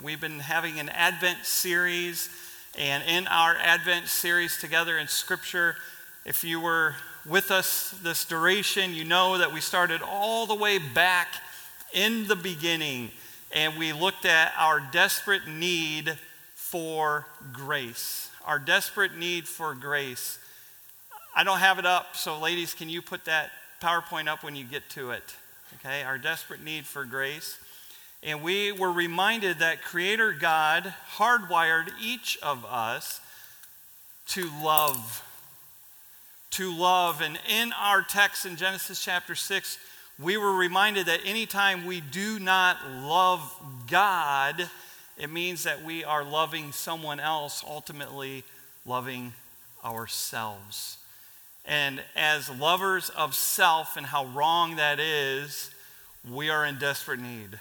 We've been having an Advent series, and in our Advent series together in Scripture, if you were with us this duration, you know that we started all the way back in the beginning, and we looked at our desperate need for grace. Our desperate need for grace. I don't have it up, so ladies, can you put that PowerPoint up when you get to it? Okay, our desperate need for grace. And we were reminded that Creator God hardwired each of us to love. To love. And in our text in Genesis chapter 6, we were reminded that anytime we do not love God, it means that we are loving someone else, ultimately loving ourselves. And as lovers of self and how wrong that is, we are in desperate need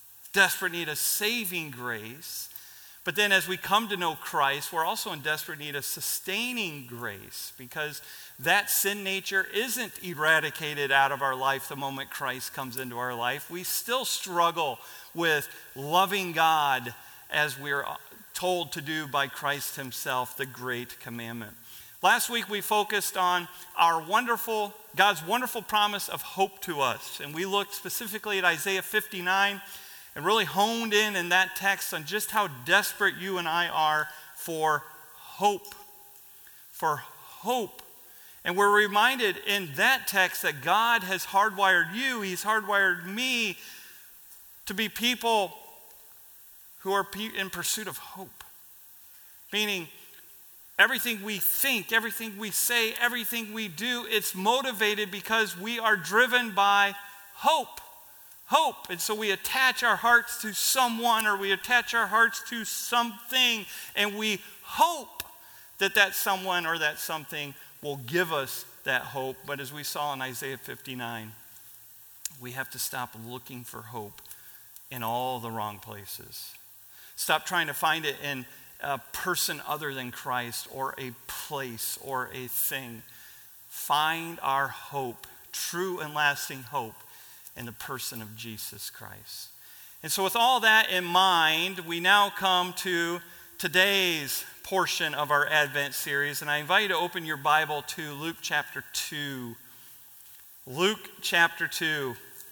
of saving grace. But then as we come to know Christ, we're also in desperate need of sustaining grace, because that sin nature isn't eradicated out of our life the moment Christ comes into our life. We still struggle with loving God as we're told to do by Christ himself, the great commandment. Last week we focused on God's wonderful promise of hope to us. And we looked specifically at Isaiah 59 and really honed in that text on just how desperate you and I are for hope. For hope. And we're reminded in that text that God has hardwired you, he's hardwired me to be people who are in pursuit of hope. Meaning, everything we think, everything we say, everything we do, it's motivated because we are driven by hope. Hope. And so we attach our hearts to someone, or we attach our hearts to something, and we hope that that someone or that something will give us that hope. But as we saw in Isaiah 59, we have to stop looking for hope in all the wrong places. Stop trying to find it in a person other than Christ, or a place, or a thing. Find our hope, true and lasting hope, in the person of Jesus Christ. And so with all that in mind, we now come to today's portion of our Advent series, and I invite you to open your Bible to Luke chapter 2. Luke chapter 2.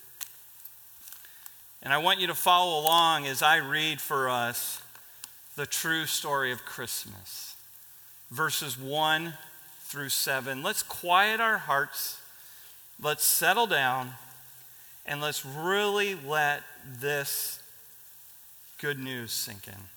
And I want you to follow along as I read for us the true story of Christmas. Verses 1 through 7. Let's quiet our hearts. Let's settle down. And let's really let this good news sink in.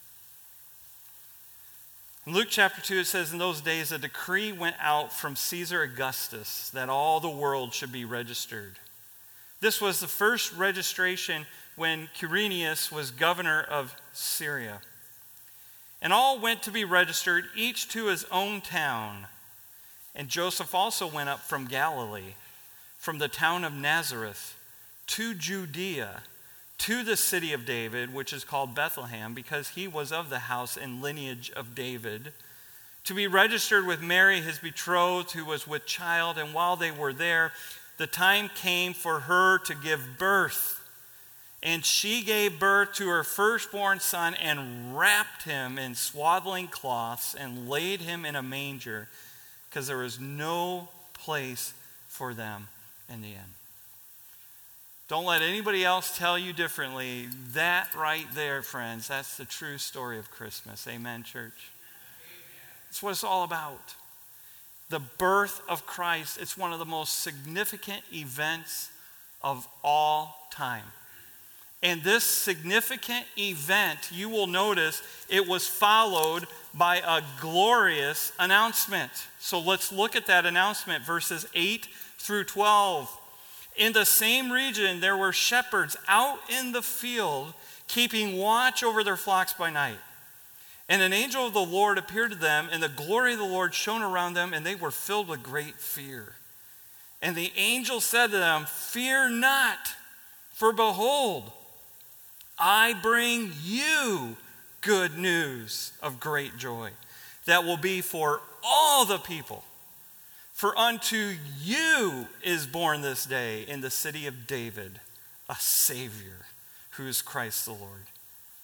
In Luke chapter 2, it says, "In those days a decree went out from Caesar Augustus that all the world should be registered. This was the first registration when Quirinius was governor of Syria. And all went to be registered, each to his own town. And Joseph also went up from Galilee, from the town of Nazareth, to Judea, to the city of David, which is called Bethlehem, because he was of the house and lineage of David, to be registered with Mary, his betrothed, who was with child. And while they were there, the time came for her to give birth. And she gave birth to her firstborn son and wrapped him in swaddling cloths and laid him in a manger, because there was no place for them in the inn." Don't let anybody else tell you differently. That right there, friends, that's the true story of Christmas. Amen, church? That's what it's all about. The birth of Christ. It's one of the most significant events of all time. And this significant event, you will notice, it was followed by a glorious announcement. So let's look at that announcement, verses 8 through 12. "In the same region there were shepherds out in the field, keeping watch over their flocks by night. And an angel of the Lord appeared to them, and the glory of the Lord shone around them, and they were filled with great fear. And the angel said to them, 'Fear not, for behold, I bring you good news of great joy that will be for all the people. For unto you is born this day in the city of David a Savior, who is Christ the Lord.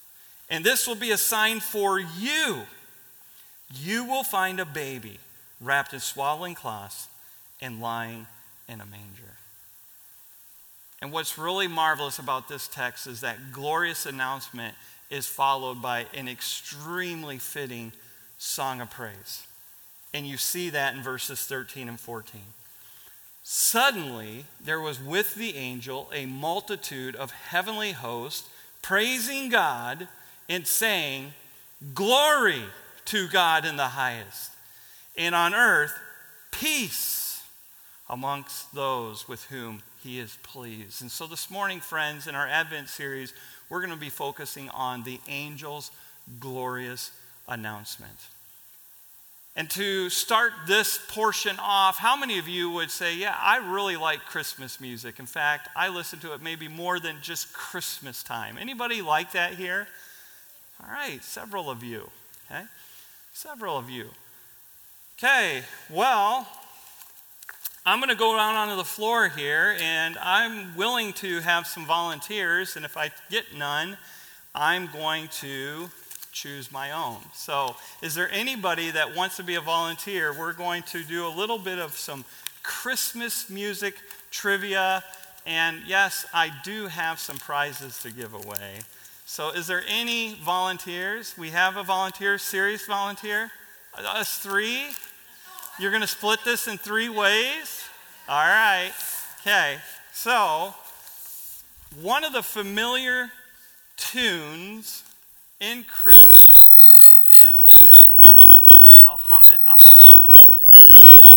And this will be a sign for you. You will find a baby wrapped in swaddling cloths and lying in a manger. And what's really marvelous about this text is that glorious announcement is followed by an extremely fitting song of praise. And you see that in verses 13 and 14. Suddenly, there was with the angel a multitude of heavenly hosts praising God and saying, "Glory to God in the highest, and on earth peace amongst those with whom he is pleased." And so this morning, friends, in our Advent series, we're going to be focusing on the angel's glorious announcement. And to start this portion off, how many of you would say, yeah, I really like Christmas music. In fact, I listen to it maybe more than just Christmas time. Anybody like that here? All right, several of you. Okay, several of you. Okay, well, I'm going to go down onto the floor here, and I'm willing to have some volunteers, and if I get none, I'm going to choose my own. So, is there anybody that wants to be a volunteer? We're going to do a little bit of some Christmas music trivia, and yes, I do have some prizes to give away. So, is there any volunteers? We have a volunteer, serious volunteer? Us three? You're going to split this in 3 ways? All right. Okay. So, one of the familiar tunes in Christmas is this tune. All right. I'll hum it. I'm a terrible musician.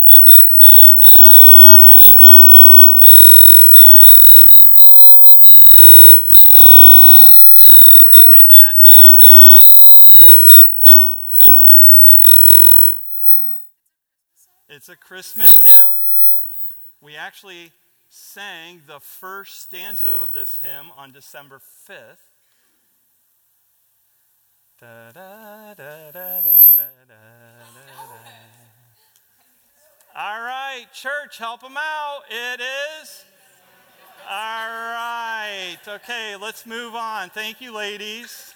You know that? What's the name of that tune? It's a Christmas hymn. We actually sang the first stanza of this hymn on December 5th. Da, da, da, da, da, da, da. All right, church, help them out. It is? All right. Okay, let's move on. Thank you, ladies.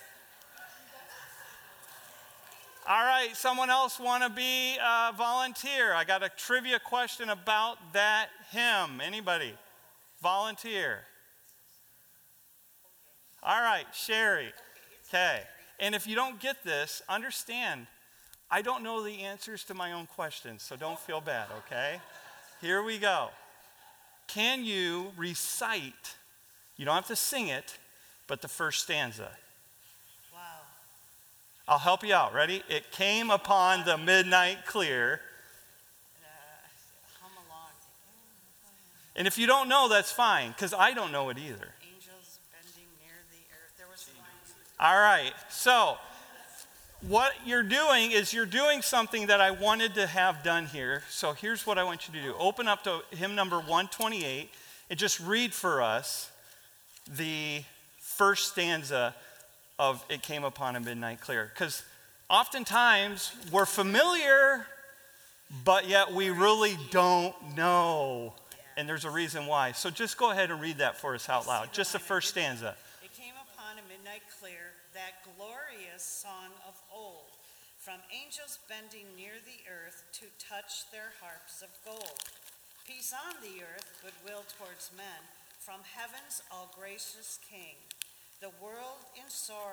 All right, someone else want to be a volunteer? I got a trivia question about that hymn. Anybody? Volunteer. All right, Sherry. Okay. And if you don't get this, understand, I don't know the answers to my own questions, so don't feel bad, okay? Here we go. Can you recite, you don't have to sing it, but the first stanza? I'll help you out. Ready? It came upon the midnight clear. Hum along. And if you don't know, that's fine, because I don't know it either. Angels bending near the earth. There was All right. So, what you're doing is you're doing something that I wanted to have done here. So, here's what I want you to do. Open up to hymn number 128 and just read for us the first stanza of It Came Upon a Midnight Clear. Because oftentimes we're familiar, but yet we really don't know. And there's a reason why. So just go ahead and read that for us out loud. Just the first stanza. It came upon a midnight clear, that glorious song of old, from angels bending near the earth to touch their harps of gold. Peace on the earth, goodwill towards men, from heaven's all gracious King. The world in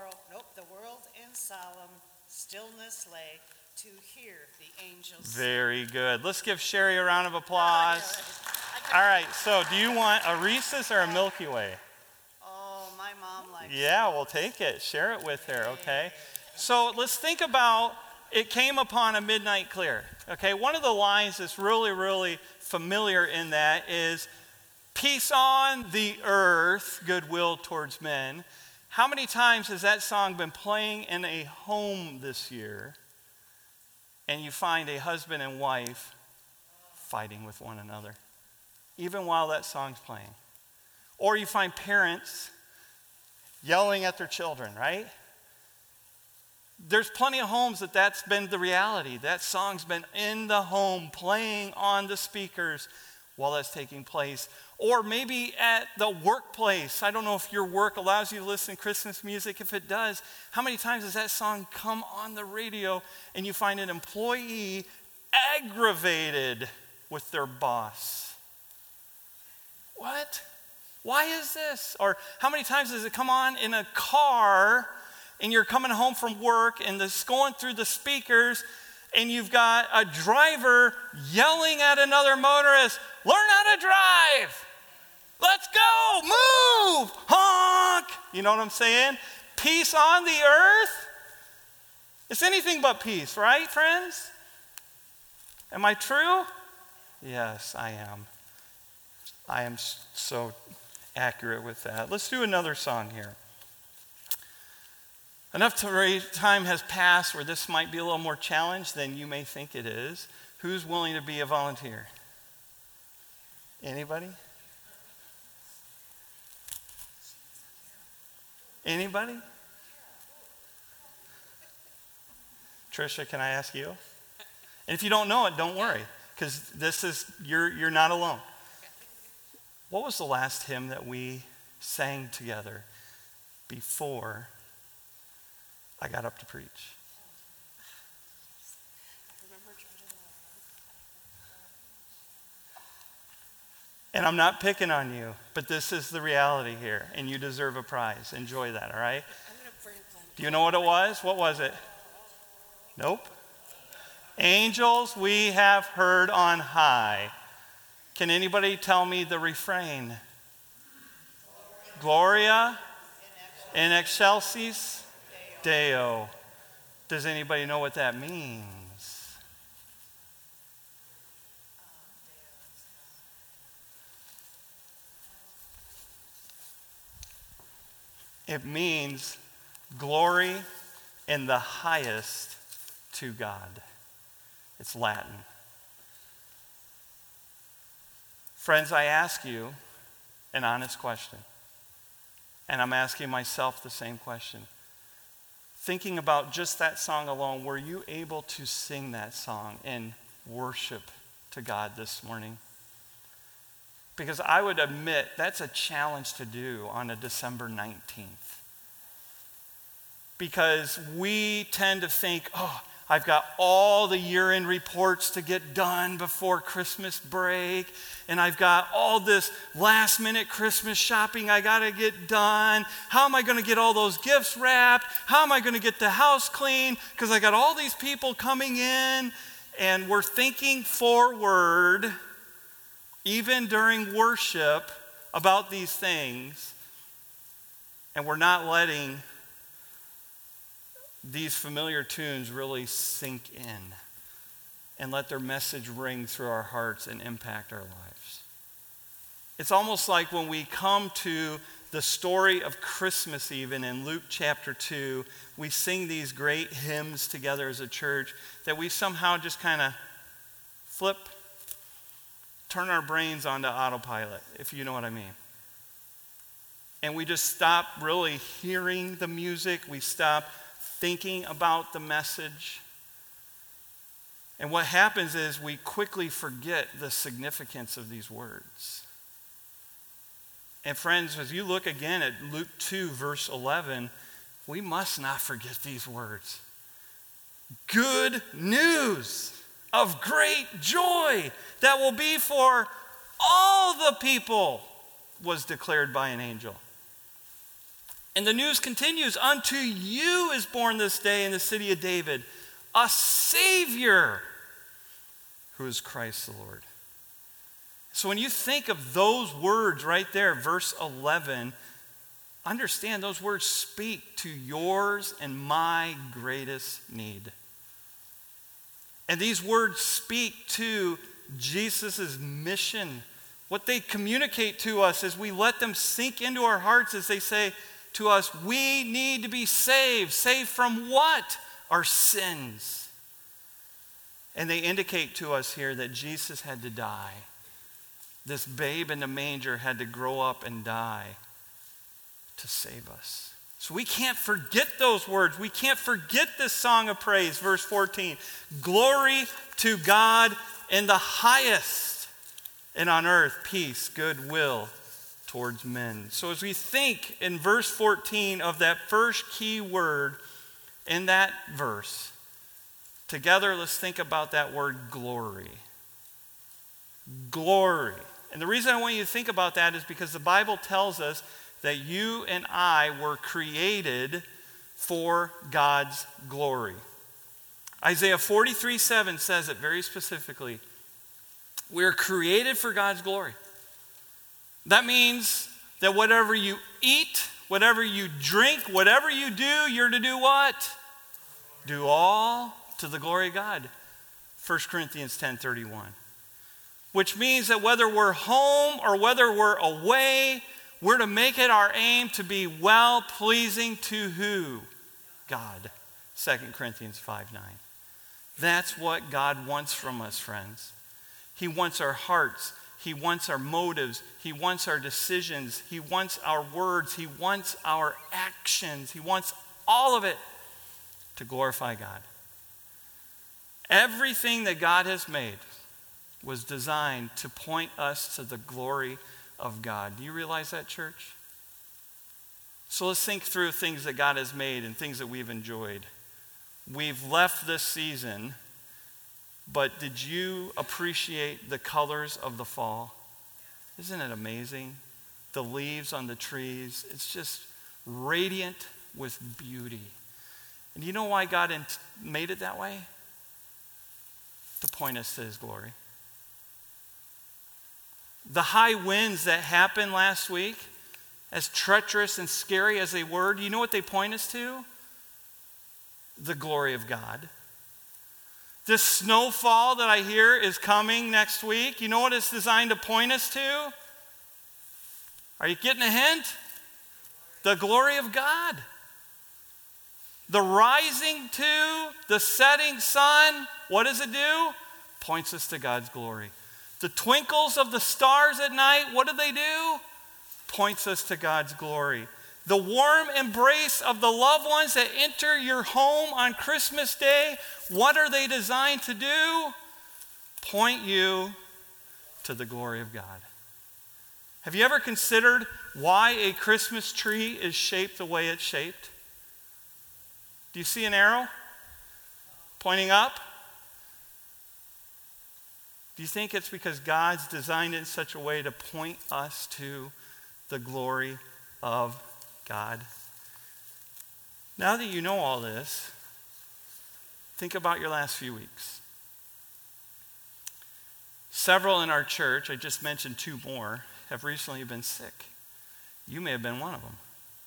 solemn stillness lay to hear the angels sing. Very good. Let's give Sherry a round of applause. All right, so do you want a Reese's or a Milky Way? Oh, my mom likes Yeah, we'll take it. Share it with her, okay? So let's think about It Came Upon a Midnight Clear. Okay, one of the lines that's really, really familiar in that is, peace on the earth, goodwill towards men. How many times has that song been playing in a home this year, and you find a husband and wife fighting with one another, even while that song's playing? Or you find parents yelling at their children, right? There's plenty of homes that's been the reality. That song's been in the home, playing on the speakers while that's taking place. Or maybe at the workplace. I don't know if your work allows you to listen to Christmas music. If it does, how many times does that song come on the radio and you find an employee aggravated with their boss? What? Why is this? Or how many times does it come on in a car and you're coming home from work and it's going through the speakers and you've got a driver yelling at another motorist, learn how to drive. Let's go, move, honk. You know what I'm saying? Peace on the earth. It's anything but peace, right, friends? Am I true? Yes, I am. I am so accurate with that. Let's do another song here. Enough time has passed where this might be a little more challenged than you may think it is. Who's willing to be a volunteer? Anybody? Anybody? Tricia, can I ask you? And if you don't know it, don't worry, because you're not alone. What was the last hymn that we sang together before I got up to preach? And I'm not picking on you, but this is the reality here, and you deserve a prize. Enjoy that, all right? Do you know what it was? What was it? Nope. Angels we have heard on high. Can anybody tell me the refrain? Gloria in excelsis Deo. Does anybody know what that means? It means glory in the highest to God. It's Latin. Friends, I ask you an honest question, and I'm asking myself the same question. Thinking about just that song alone, were you able to sing that song in worship to God this morning? Because I would admit that's a challenge to do on a December 19th. Because we tend to think, oh, I've got all the year-end reports to get done before Christmas break, and I've got all this last-minute Christmas shopping I got to get done. How am I going to get all those gifts wrapped? How am I going to get the house clean? Because I got all these people coming in, and we're thinking forward, even during worship, about these things, and we're not letting these familiar tunes really sink in and let their message ring through our hearts and impact our lives. It's almost like when we come to the story of Christmas, even in Luke chapter 2, we sing these great hymns together as a church that we somehow just kind of turn our brains onto autopilot, if you know what I mean. And we just stop really hearing the music. We stop thinking about the message. And what happens is we quickly forget the significance of these words. And friends, as you look again at Luke 2, verse 11, we must not forget these words. Good news of great joy that will be for all the people was declared by an angel. And the news continues, unto you is born this day in the city of David a Savior who is Christ the Lord. So when you think of those words right there, verse 11, understand those words speak to yours and my greatest need. And these words speak to Jesus' mission. What they communicate to us as we let them sink into our hearts as they say to us, we need to be saved. Saved from what? Our sins. And they indicate to us here that Jesus had to die. This babe in the manger had to grow up and die to save us. So we can't forget those words. We can't forget this song of praise. Verse 14, glory to God in the highest. and on earth peace, goodwill towards men. So as we think in verse 14 of that first key word in that verse, together let's think about that word glory. Glory. And the reason I want you to think about that is because the Bible tells us that you and I were created for God's glory. Isaiah 43:7 says it very specifically. We are created for God's glory. That means that whatever you eat, whatever you drink, whatever you do, you're to do what? Do all to the glory of God. 1 Corinthians 10:31. Which means that whether we're home or whether we're away, we're to make it our aim to be well-pleasing to who? God. 2 Corinthians 5:9. That's what God wants from us, friends. He wants our hearts. He wants our motives. He wants our decisions. He wants our words. He wants our actions. He wants all of it to glorify God. Everything that God has made was designed to point us to the glory of God. Do you realize that, church? So let's think through things that God has made and things that we've enjoyed. We've left this season, but did you appreciate the colors of the fall? Isn't it amazing? The leaves on the trees, it's just radiant with beauty. And you know why God made it that way? To point us to his glory. The high winds that happened last week, as treacherous and scary as they were, do you know what they point us to? The glory of God. This snowfall that I hear is coming next week. You know what it's designed to point us to? Are you getting a hint? The glory of God. The rising to, the setting sun, what does it do? Points us to God's glory. The twinkles of the stars at night, what do? Points us to God's glory. The warm embrace of the loved ones that enter your home on Christmas Day, what are they designed to do? Point you to the glory of God. Have you ever considered why a Christmas tree is shaped the way it's shaped? Do you see an arrow pointing up? Do you think it's because God's designed it in such a way to point us to the glory of God? Now that you know all this, think about your last few weeks. Several in our church, I just mentioned two more, have recently been sick. You may have been one of them.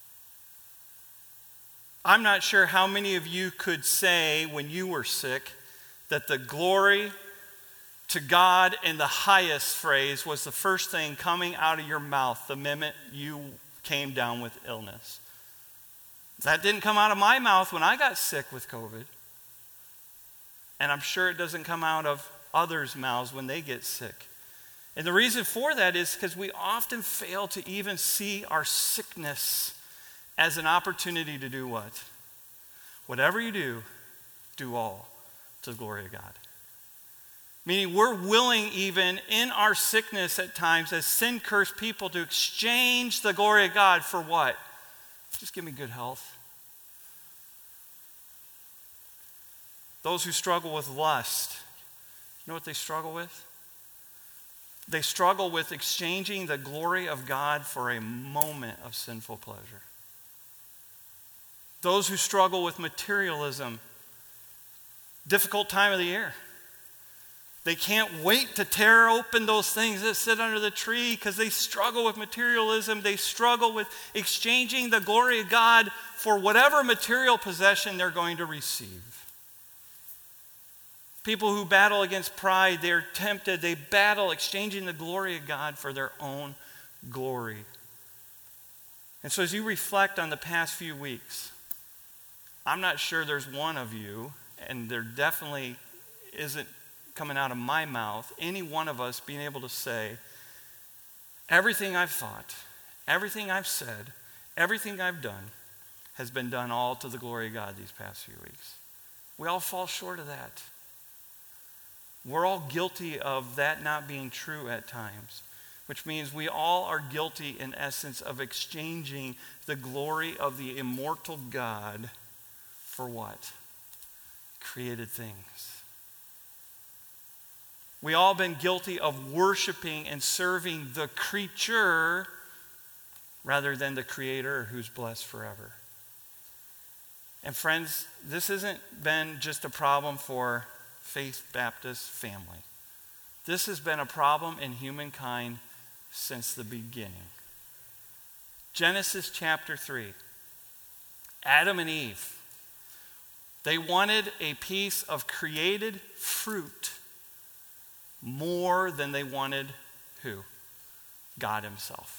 I'm not sure how many of you could say when you were sick that the glory to God in the highest phrase was the first thing coming out of your mouth the minute you came down with illness. That didn't come out of my mouth when I got sick with COVID. And I'm sure it doesn't come out of others' mouths when they get sick. And the reason for that is because we often fail to even see our sickness as an opportunity to do what? Whatever you do all to the glory of God. Meaning we're willing even in our sickness at times as sin-cursed people to exchange the glory of God for what? Just give me good health. Those who struggle with lust, you know what they struggle with? They struggle with exchanging the glory of God for a moment of sinful pleasure. Those who struggle with materialism, difficult time of the year. They can't wait to tear open those things that sit under the tree because they struggle with materialism. They struggle with exchanging the glory of God for whatever material possession they're going to receive. People who battle against pride, they're tempted. They battle exchanging the glory of God for their own glory. And so as you reflect on the past few weeks, I'm not sure there's one of you, and there definitely isn't coming out of my mouth, any one of us being able to say, everything I've thought, everything I've said, everything I've done has been done all to the glory of God these past few weeks. We all fall short of that. We're all guilty of that not being true at times, which means we all are guilty, in essence, of exchanging the glory of the immortal God for what? Created things. We all been guilty of worshiping and serving the creature rather than the Creator who's blessed forever. And friends, this hasn't been just a problem for Faith Baptist family. This has been a problem in humankind since the beginning. Genesis chapter 3. Adam and Eve, they wanted a piece of created fruit more than they wanted who? God himself.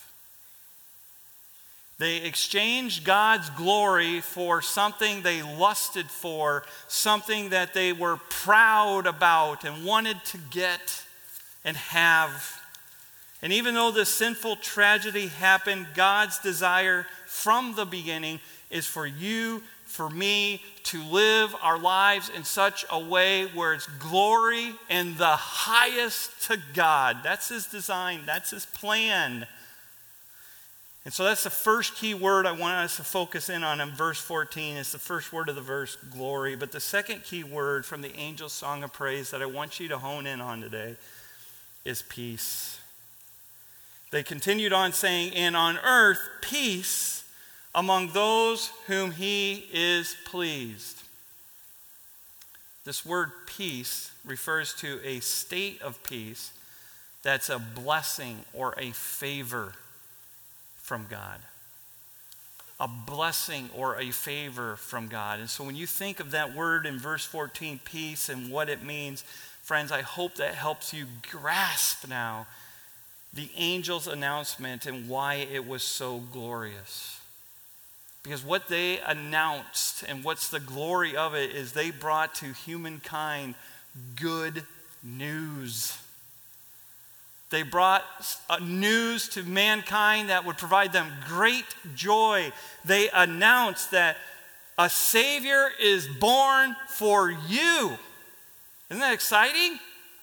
They exchanged God's glory for something they lusted for, something that they were proud about and wanted to get and have. And even though this sinful tragedy happened, God's desire from the beginning is for you, for me, to live our lives in such a way where it's glory and the highest to God. That's his design. That's his plan. And so that's the first key word I want us to focus in on verse 14. It's the first word of the verse, glory. But the second key word from the angel's song of praise that I want you to hone in on today is peace. They continued on saying, and on earth peace among those whom he is pleased. This word peace refers to a state of peace that's a blessing or a favor from God. A blessing or a favor from God. And so when you think of that word in verse 14, peace, and what it means, friends, I hope that helps you grasp now the angel's announcement and why it was so glorious. Because what they announced and what's the glory of it is they brought to humankind good news. They brought news to mankind that would provide them great joy. They announced that a Savior is born for you. Isn't that exciting?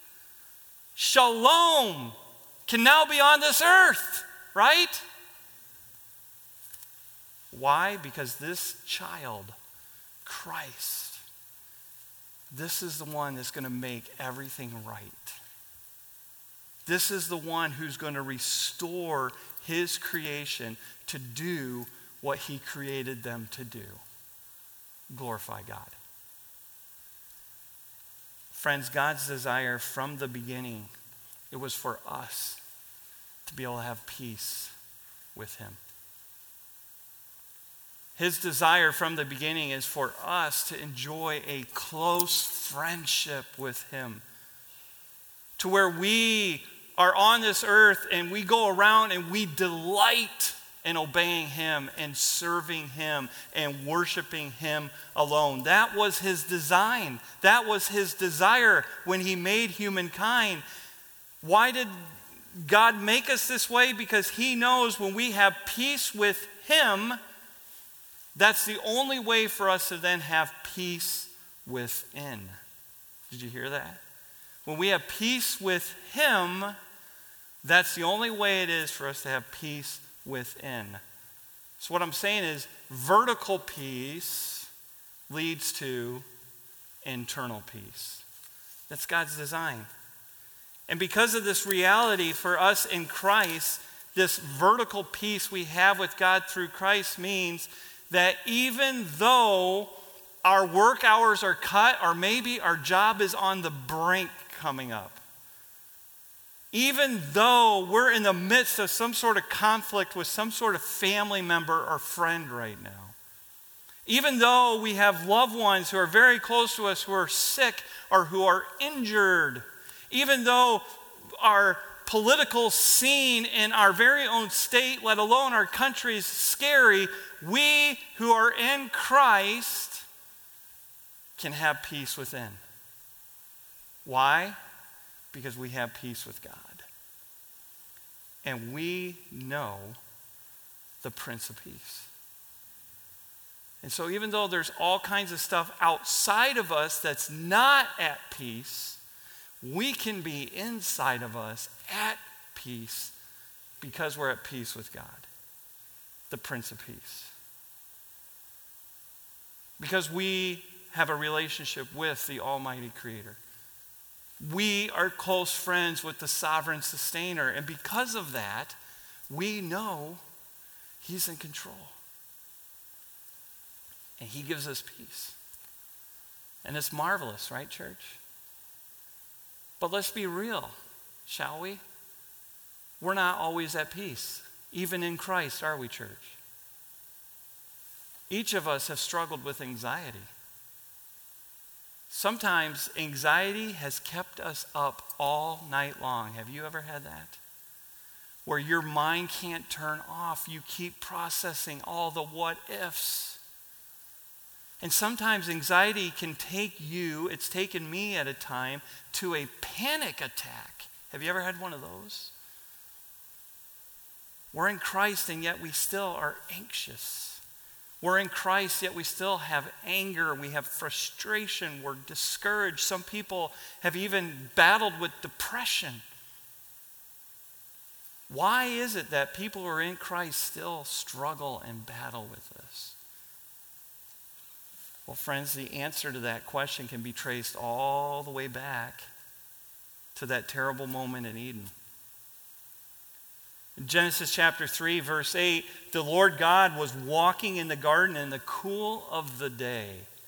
Shalom can now be on this earth, right? Why? Because this child, Christ, this is the one that's going to make everything right. This is the one who's going to restore his creation to do what he created them to do. Glorify God. Friends, God's desire from the beginning, it was for us to be able to have peace with him. His desire from the beginning is for us to enjoy a close friendship with him, to where we are on this earth and we go around and we delight in obeying him and serving him and worshiping him alone. That was his design. That was his desire when he made humankind. Why did God make us this way? Because he knows when we have peace with him, that's the only way for us to then have peace within. Did you hear that? When we have peace with him, that's the only way it is for us to have peace within. So what I'm saying is vertical peace leads to internal peace. That's God's design. And because of this reality for us in Christ, this vertical peace we have with God through Christ means that even though our work hours are cut, or maybe our job is on the brink coming up, even though we're in the midst of some sort of conflict with some sort of family member or friend right now, even though we have loved ones who are very close to us who are sick or who are injured, even though our political scene in our very own state, let alone our country, is scary, we who are in Christ can have peace within. Why? Because we have peace with God. And we know the Prince of Peace. And so even though there's all kinds of stuff outside of us that's not at peace, we can be inside of us at peace because we're at peace with God, the Prince of Peace. Because we have a relationship with the Almighty Creator. We are close friends with the Sovereign Sustainer. And because of that, we know He's in control. And He gives us peace. And it's marvelous, right, church? But let's be real, shall we? We're not always at peace, even in Christ, are we, church? Each of us have struggled with anxiety. Sometimes anxiety has kept us up all night long. Have you ever had that? Where your mind can't turn off. You keep processing all the what ifs. And sometimes anxiety can take you, it's taken me at a time, to a panic attack. Have you ever had one of those? We're in Christ and yet we still are anxious. We're in Christ yet we still have anger. We have frustration. We're discouraged. Some people have even battled with depression. Why is it that people who are in Christ still struggle and battle with this? Well, friends, the answer to that question can be traced all the way back to that terrible moment in Eden. In Genesis chapter 3, verse 8, the Lord God was walking in the garden in the cool of the day.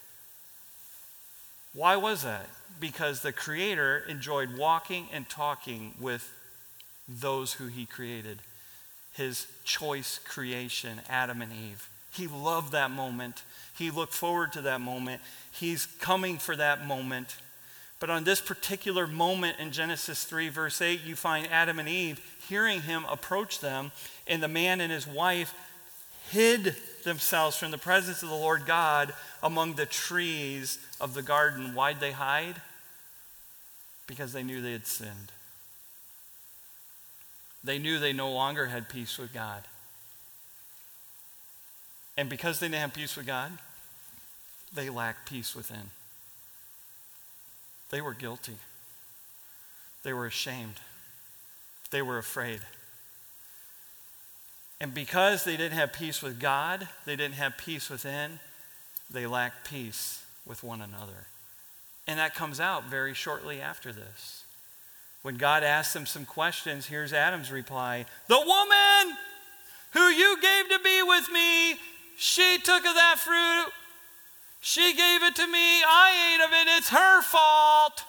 Why was that? Because the Creator enjoyed walking and talking with those who He created, His choice creation, Adam and Eve. He loved that moment. He looked forward to that moment. He's coming for that moment. But on this particular moment in Genesis 3, verse 8, you find Adam and Eve hearing Him approach them, and the man and his wife hid themselves from the presence of the Lord God among the trees of the garden. Why'd they hide? Because they knew they had sinned. They knew they no longer had peace with God. And because they didn't have peace with God, they lacked peace within. They were guilty. They were ashamed. They were afraid. And because they didn't have peace with God, they didn't have peace within, they lacked peace with one another. And that comes out very shortly after this. When God asks them some questions, here's Adam's reply. The woman who you gave to be with me, she took of that fruit. She gave it to me. I ate of it. It's her fault.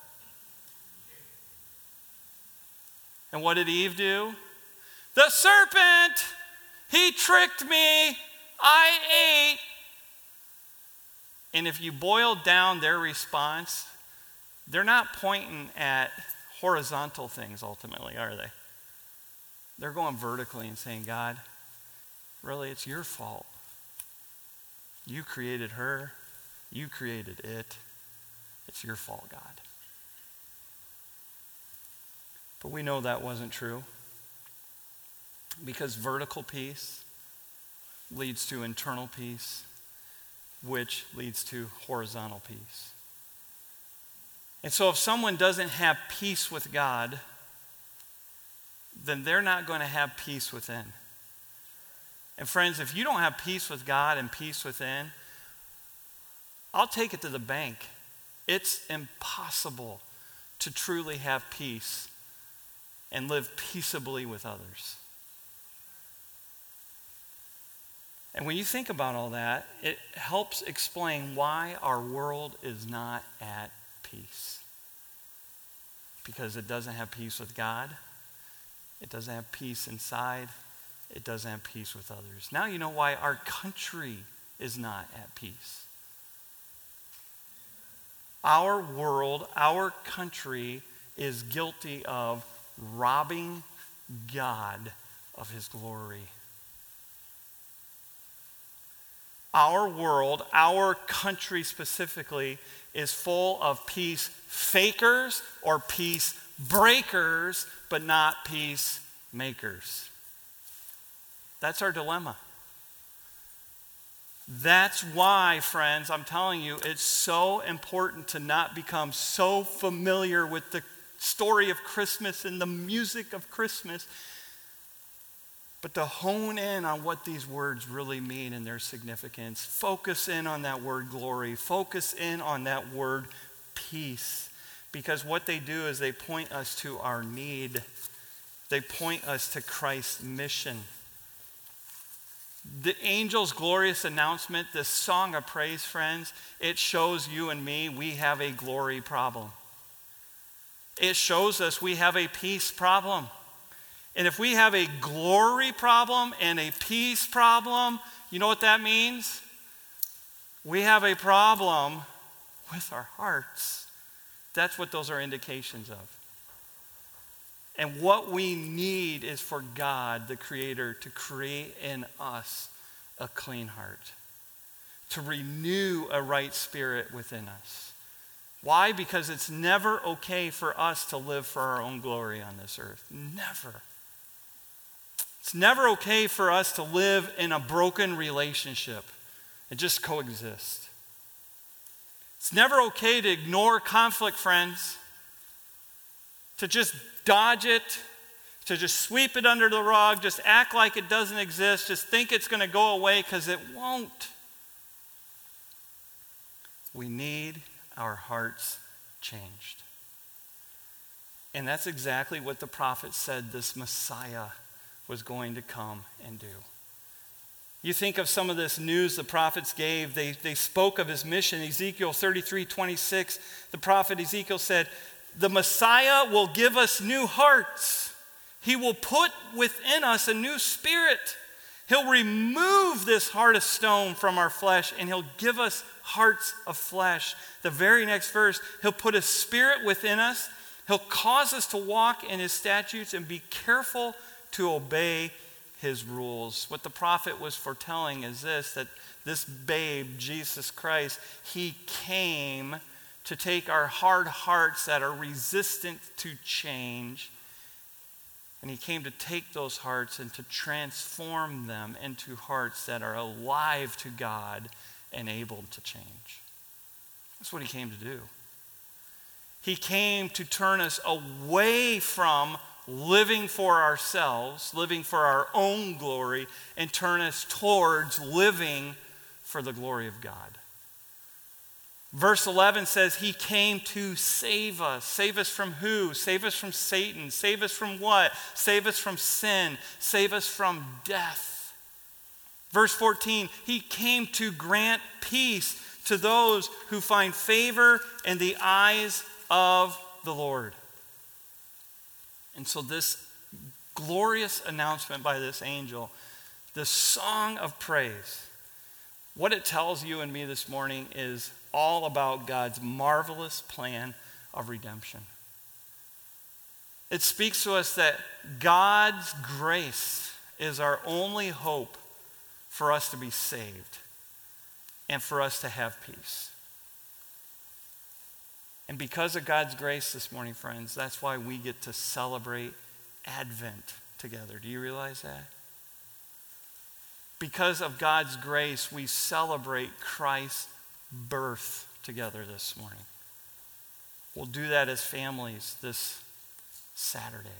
And what did Eve do? The serpent, he tricked me. I ate. And if you boil down their response, they're not pointing at horizontal things ultimately, are they? They're going vertically and saying, God, really, it's your fault. You created her. You created it. It's your fault, God. But we know that wasn't true. Because vertical peace leads to internal peace, which leads to horizontal peace. And so if someone doesn't have peace with God, then they're not going to have peace within. And friends, if you don't have peace with God and peace within, I'll take it to the bank. It's impossible to truly have peace and live peaceably with others. And when you think about all that, it helps explain why our world is not at peace. Because it doesn't have peace with God. It doesn't have peace inside. It doesn't have peace with others. Now you know why our country is not at peace. Our world, our country is guilty of robbing God of His glory. Our world, our country specifically, is full of peace fakers or peace breakers, but not peace makers. That's our dilemma. That's why, friends, I'm telling you, it's so important to not become so familiar with the story of Christmas and the music of Christmas, but to hone in on what these words really mean and their significance. Focus in on that word glory. Focus in on that word peace. Because what they do is they point us to our need. They point us to Christ's mission. The angel's glorious announcement, this song of praise, friends, it shows you and me we have a glory problem. It shows us we have a peace problem. And if we have a glory problem and a peace problem, you know what that means? We have a problem with our hearts. That's what those are indications of. And what we need is for God, the Creator, to create in us a clean heart, to renew a right spirit within us. Why? Because it's never okay for us to live for our own glory on this earth. Never. It's never okay for us to live in a broken relationship and just coexist. It's never okay to ignore conflict, friends, to just dodge it, to just sweep it under the rug, just act like it doesn't exist, just think it's going to go away because it won't. We need our hearts changed. And that's exactly what the prophet said this Messiah was going to come and do. You think of some of this news the prophets gave. They spoke of his mission. Ezekiel 33:26, the prophet Ezekiel said, the Messiah will give us new hearts. He will put within us a new spirit. He'll remove this heart of stone from our flesh, and he'll give us hearts of flesh. The very next verse, he'll put a spirit within us. He'll cause us to walk in his statutes and be careful to obey his rules. What the prophet was foretelling is this, that this babe, Jesus Christ, he came to take our hard hearts that are resistant to change, and he came to take those hearts and to transform them into hearts that are alive to God and able to change. That's what he came to do. He came to turn us away from living for ourselves, living for our own glory, and turn us towards living for the glory of God. Verse 11 says he came to save us. Save us from who? Save us from Satan. Save us from what? Save us from sin. Save us from death. Verse 14, he came to grant peace to those who find favor in the eyes of the Lord. And so this glorious announcement by this angel, the song of praise, what it tells you and me this morning is all about God's marvelous plan of redemption. It speaks to us that God's grace is our only hope for us to be saved and for us to have peace. And because of God's grace this morning, friends, that's why we get to celebrate Advent together. Do you realize that? Because of God's grace, we celebrate Christ's birth together this morning. We'll do that as families this Saturday.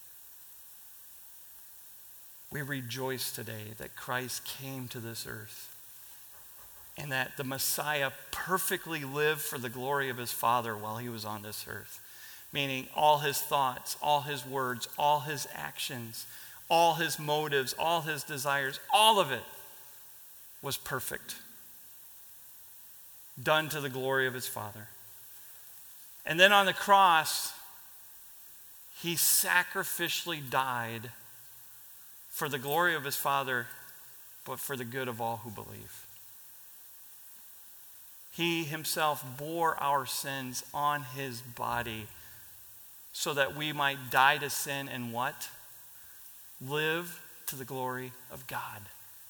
We rejoice today that Christ came to this earth and that the Messiah perfectly lived for the glory of his Father while he was on this earth. Meaning all his thoughts, all his words, all his actions, all his motives, all his desires, all of it was perfect. Done to the glory of his Father. And then on the cross, he sacrificially died for the glory of his Father, but for the good of all who believe. He himself bore our sins on his body so that we might die to sin and what? Live to the glory of God.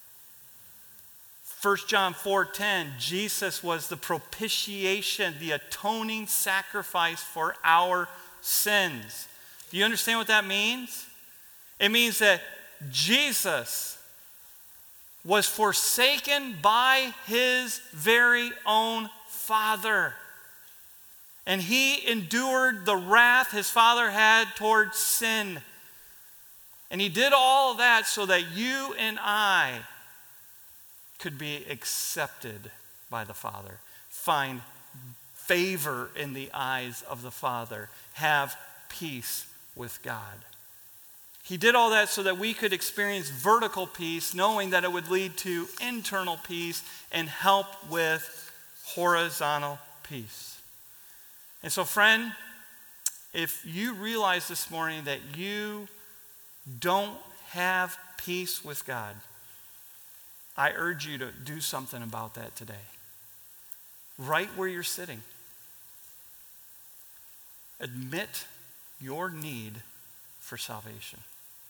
1 John 4:10, Jesus was the propitiation, the atoning sacrifice for our sins. Do you understand what that means? It means that Jesus was forsaken by his very own Father. And he endured the wrath his Father had towards sin. And he did all of that so that you and I could be accepted by the Father, find favor in the eyes of the Father, have peace with God. He did all that so that we could experience vertical peace, knowing that it would lead to internal peace and help with horizontal peace. And so, friend, if you realize this morning that you don't have peace with God, I urge you to do something about that today. Right where you're sitting. Admit your need for salvation.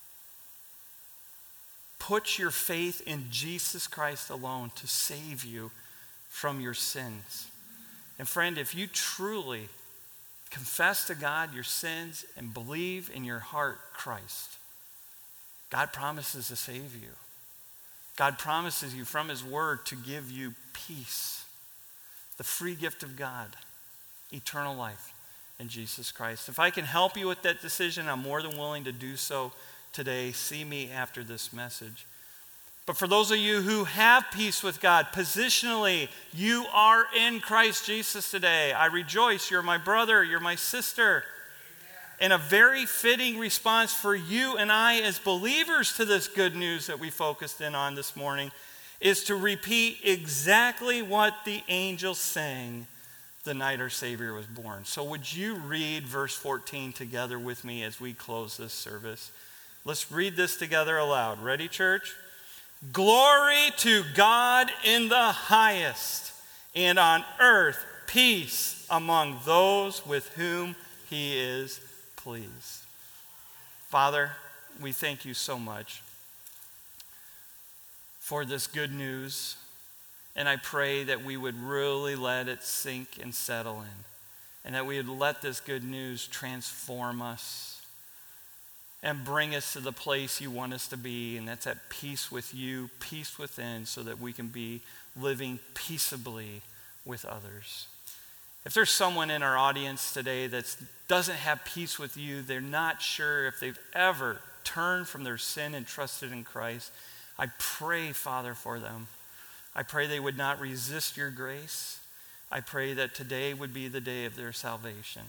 Put your faith in Jesus Christ alone to save you from your sins. And friend, if you truly confess to God your sins and believe in your heart Christ, God promises to save you. God promises you from his word to give you peace, the free gift of God, eternal life in Jesus Christ. If I can help you with that decision, I'm more than willing to do so today. See me after this message. But for those of you who have peace with God, positionally, you are in Christ Jesus today. I rejoice. You're my brother. You're my sister. And a very fitting response for you and I as believers to this good news that we focused in on this morning is to repeat exactly what the angels sang the night our Savior was born. So would you read verse 14 together with me as we close this service? Let's read this together aloud. Ready, church? Glory to God in the highest, and on earth peace among those with whom he is pleased. Father, we thank you so much for this good news, and I pray that we would really let it sink and settle in, and that we would let this good news transform us and bring us to the place you want us to be, and that's at peace with you, peace within, so that we can be living peaceably with others. If there's someone in our audience today that doesn't have peace with you, they're not sure if they've ever turned from their sin and trusted in Christ, I pray, Father, for them. I pray they would not resist your grace. I pray that today would be the day of their salvation.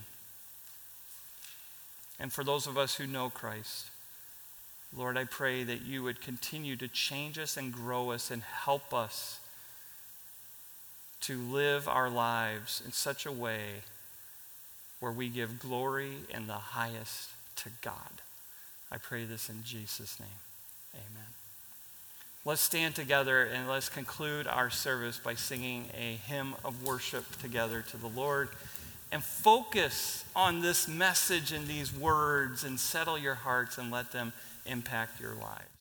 And for those of us who know Christ, Lord, I pray that you would continue to change us and grow us and help us to live our lives in such a way where we give glory in the highest to God. I pray this in Jesus' name. Amen. Let's stand together and let's conclude our service by singing a hymn of worship together to the Lord. And focus on this message and these words and settle your hearts and let them impact your lives.